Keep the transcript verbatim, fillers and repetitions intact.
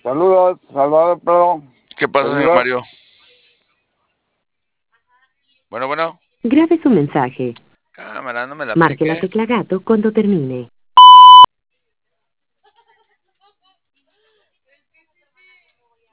Saludos, Salvador, perdón. ¿Qué pasa, señor Servidor. Mario? Bueno, bueno. Grabe su mensaje. Cámara, no me la Marque la aplique. tecla gato cuando termine.